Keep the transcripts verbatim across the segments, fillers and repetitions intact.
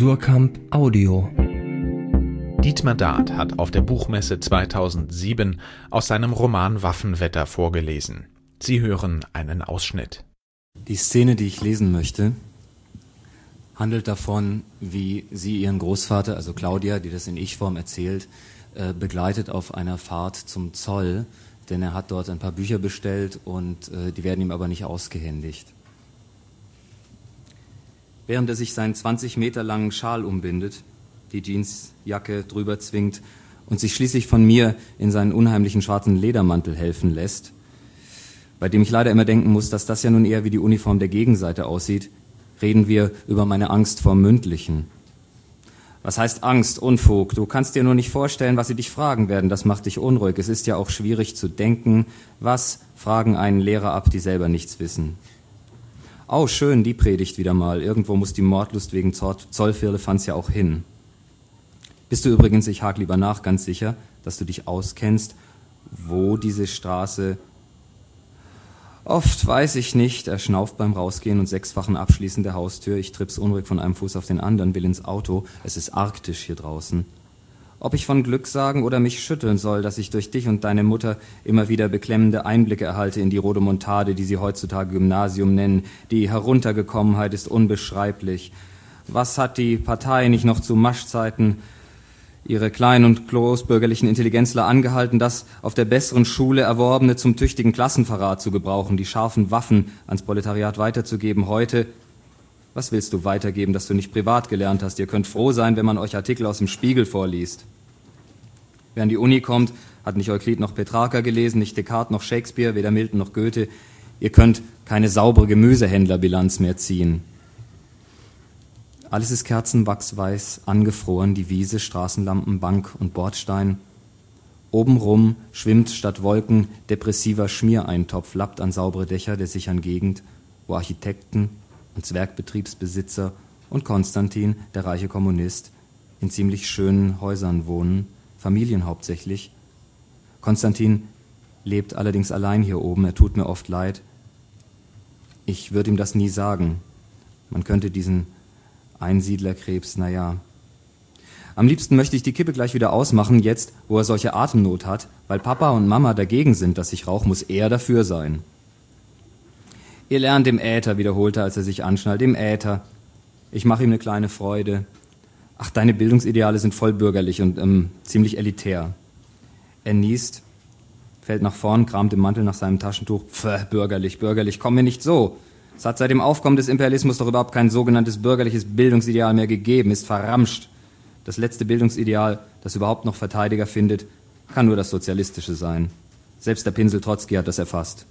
Surkamp Audio. Dietmar Dart hat auf der Buchmesse zweitausendsieben aus seinem Roman Waffenwetter vorgelesen. Sie hören einen Ausschnitt. Die Szene, die ich lesen möchte, handelt davon, wie sie ihren Großvater, also Claudia, die das in Ich-Form erzählt, äh, begleitet auf einer Fahrt zum Zoll, denn er hat dort ein paar Bücher bestellt und äh, die werden ihm aber nicht ausgehändigt. Während er sich seinen zwanzig Meter langen Schal umbindet, die Jeansjacke drüber zwingt und sich schließlich von mir in seinen unheimlichen schwarzen Ledermantel helfen lässt, bei dem ich leider immer denken muss, dass das ja nun eher wie die Uniform der Gegenseite aussieht, reden wir über meine Angst vor Mündlichen. Was heißt Angst, Unfug? Du kannst dir nur nicht vorstellen, was sie dich fragen werden. Das macht dich unruhig. Es ist ja auch schwierig zu denken. Was fragen einen Lehrer ab, die selber nichts wissen? Oh, schön, die Predigt wieder mal. Irgendwo muss die Mordlust wegen Zollfirlefanz ja auch hin. Bist du übrigens, ich hake lieber nach, ganz sicher, dass du dich auskennst, wo diese Straße... Oft weiß ich nicht, er schnauft beim Rausgehen und sechsfachen Abschließen der Haustür. Ich tripp's unruhig von einem Fuß auf den anderen, will ins Auto. Es ist arktisch hier draußen. Ob ich von Glück sagen oder mich schütteln soll, dass ich durch dich und deine Mutter immer wieder beklemmende Einblicke erhalte in die Rodomontade, die sie heutzutage Gymnasium nennen. Die Heruntergekommenheit ist unbeschreiblich. Was hat die Partei nicht noch zu Maschzeiten ihre kleinen und großbürgerlichen Intelligenzler angehalten, das auf der besseren Schule Erworbene zum tüchtigen Klassenverrat zu gebrauchen, die scharfen Waffen ans Proletariat weiterzugeben. Heute, was willst du weitergeben, das du nicht privat gelernt hast? Ihr könnt froh sein, wenn man euch Artikel aus dem Spiegel vorliest. Wer an die Uni kommt, hat nicht Euklid noch Petrarca gelesen, nicht Descartes noch Shakespeare, weder Milton noch Goethe. Ihr könnt keine saubere Gemüsehändlerbilanz mehr ziehen. Alles ist kerzenwachsweiß, angefroren, die Wiese, Straßenlampen, Bank und Bordstein. Obenrum schwimmt statt Wolken depressiver Schmiereintopf, lappt an saubere Dächer der sicheren Gegend, wo Architekten und Zwergbetriebsbesitzer und Konstantin, der reiche Kommunist, in ziemlich schönen Häusern wohnen, Familien hauptsächlich. Konstantin lebt allerdings allein hier oben, er tut mir oft leid. Ich würde ihm das nie sagen. Man könnte diesen Einsiedlerkrebs, naja. Am liebsten möchte ich die Kippe gleich wieder ausmachen, jetzt, wo er solche Atemnot hat, weil Papa und Mama dagegen sind, dass ich rauche, muss er dafür sein. Ihr lernt im Äther, wiederholt er, als er sich anschnallt, im Äther. Ich mache ihm eine kleine Freude. Ach, deine Bildungsideale sind voll bürgerlich und ähm, ziemlich elitär. Er niest, fällt nach vorn, kramt im Mantel nach seinem Taschentuch. Pfff, bürgerlich, bürgerlich, komm mir nicht so. Es hat seit dem Aufkommen des Imperialismus doch überhaupt kein sogenanntes bürgerliches Bildungsideal mehr gegeben, ist verramscht. Das letzte Bildungsideal, das überhaupt noch Verteidiger findet, kann nur das sozialistische sein. Selbst der Pinsel Trotzki hat das erfasst.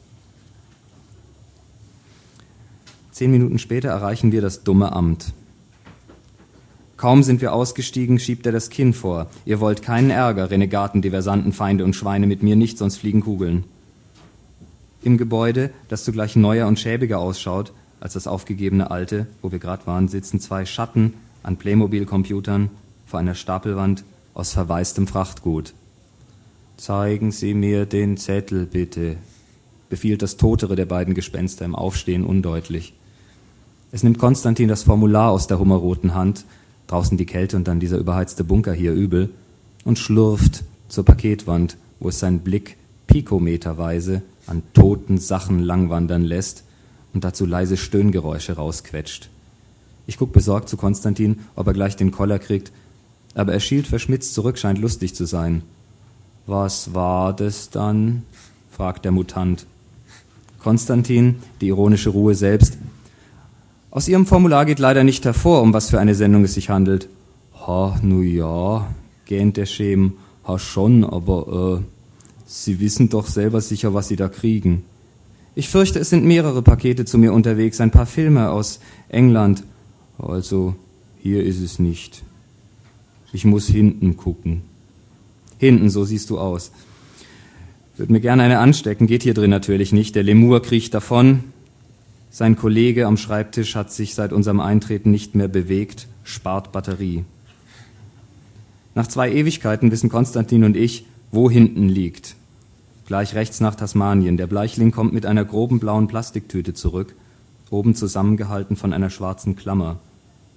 Zehn Minuten später erreichen wir das dumme Amt. Kaum sind wir ausgestiegen, schiebt er das Kinn vor. Ihr wollt keinen Ärger, Renegaten, Diversanten, Feinde und Schweine, mit mir nicht, sonst fliegen Kugeln. Im Gebäude, das zugleich neuer und schäbiger ausschaut als das aufgegebene alte, wo wir gerade waren, sitzen zwei Schatten an Playmobil-Computern vor einer Stapelwand aus verwaistem Frachtgut. »Zeigen Sie mir den Zettel, bitte«, befiehlt das totere der beiden Gespenster im Aufstehen undeutlich. Es nimmt Konstantin das Formular aus der hummerroten Hand, draußen die Kälte und dann dieser überheizte Bunker hier übel, und schlurft zur Paketwand, wo es seinen Blick pikometerweise an toten Sachen langwandern lässt und dazu leise Stöhngeräusche rausquetscht. Ich guck besorgt zu Konstantin, ob er gleich den Koller kriegt, aber er schielt verschmitzt zurück, scheint lustig zu sein. »Was war das dann?« fragt der Mutant. Konstantin, die ironische Ruhe selbst. Aus ihrem Formular geht leider nicht hervor, um was für eine Sendung es sich handelt. »Ha, nu ja«, gähnt der Schem. »Ha schon, aber äh, Sie wissen doch selber sicher, was Sie da kriegen.« »Ich fürchte, es sind mehrere Pakete zu mir unterwegs, ein paar Filme aus England.« »Also, hier ist es nicht. Ich muss hinten gucken.« »Hinten, so siehst du aus.« »Würde mir gerne eine anstecken, geht hier drin natürlich nicht. Der Lemur kriecht davon. Sein Kollege am Schreibtisch hat sich seit unserem Eintreten nicht mehr bewegt, spart Batterie.« Nach zwei Ewigkeiten wissen Konstantin und ich, wo hinten liegt. Gleich rechts nach Tasmanien. Der Bleichling kommt mit einer groben blauen Plastiktüte zurück, oben zusammengehalten von einer schwarzen Klammer.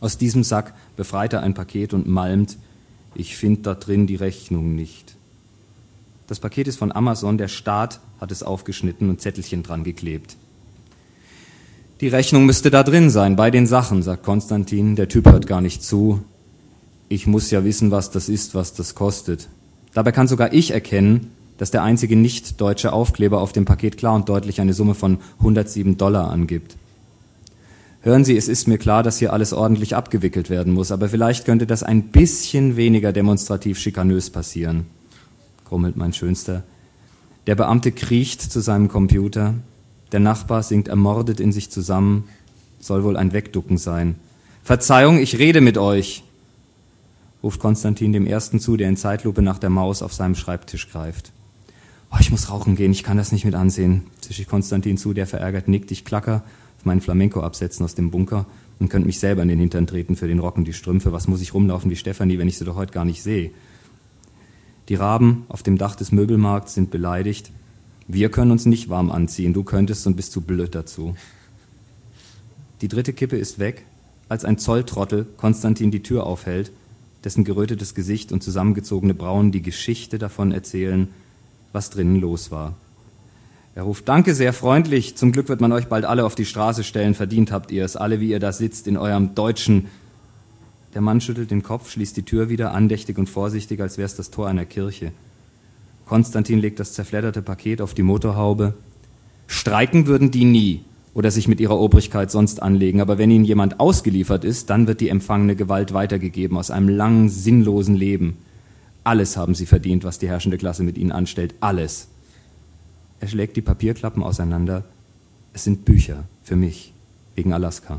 Aus diesem Sack befreit er ein Paket und malmt: Ich find da drin die Rechnung nicht. Das Paket ist von Amazon, der Staat hat es aufgeschnitten und Zettelchen dran geklebt. Die Rechnung müsste da drin sein, bei den Sachen, sagt Konstantin. Der Typ hört gar nicht zu. Ich muss ja wissen, was das ist, was das kostet. Dabei kann sogar ich erkennen, dass der einzige nicht-deutsche Aufkleber auf dem Paket klar und deutlich eine Summe von hundertsieben Dollar angibt. Hören Sie, es ist mir klar, dass hier alles ordentlich abgewickelt werden muss, aber vielleicht könnte das ein bisschen weniger demonstrativ schikanös passieren, grummelt mein Schönster. Der Beamte kriecht zu seinem Computer. Der Nachbar sinkt ermordet in sich zusammen. Soll wohl ein Wegducken sein. Verzeihung, ich rede mit euch, ruft Konstantin dem Ersten zu, der in Zeitlupe nach der Maus auf seinem Schreibtisch greift. Oh, ich muss rauchen gehen, ich kann das nicht mit ansehen, zische ich Konstantin zu, der verärgert nickt. Ich klacker auf meinen Flamenco absetzen aus dem Bunker und könnte mich selber in den Hintern treten für den Rock und die Strümpfe. Was muss ich rumlaufen wie Stefanie, wenn ich sie doch heute gar nicht sehe? Die Raben auf dem Dach des Möbelmarkts sind beleidigt. Wir können uns nicht warm anziehen, du könntest und bist zu blöd dazu. Die dritte Kippe ist weg, als ein Zolltrottel Konstantin die Tür aufhält, dessen gerötetes Gesicht und zusammengezogene Brauen die Geschichte davon erzählen, was drinnen los war. Er ruft: Danke, sehr freundlich, zum Glück wird man euch bald alle auf die Straße stellen, verdient habt ihr es, alle wie ihr da sitzt in eurem deutschen... Der Mann schüttelt den Kopf, schließt die Tür wieder, andächtig und vorsichtig, als wär's das Tor einer Kirche. Konstantin legt das zerfledderte Paket auf die Motorhaube. Streiken würden die nie oder sich mit ihrer Obrigkeit sonst anlegen, aber wenn ihnen jemand ausgeliefert ist, dann wird die empfangene Gewalt weitergegeben aus einem langen, sinnlosen Leben. Alles haben sie verdient, was die herrschende Klasse mit ihnen anstellt, alles. Er schlägt die Papierklappen auseinander. Es sind Bücher für mich, wegen Alaska.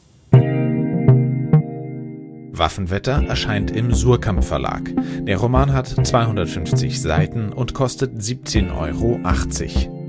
Waffenwetter erscheint im Suhrkamp Verlag. Der Roman hat zweihundertfünfzig Seiten und kostet siebzehn Euro achtzig.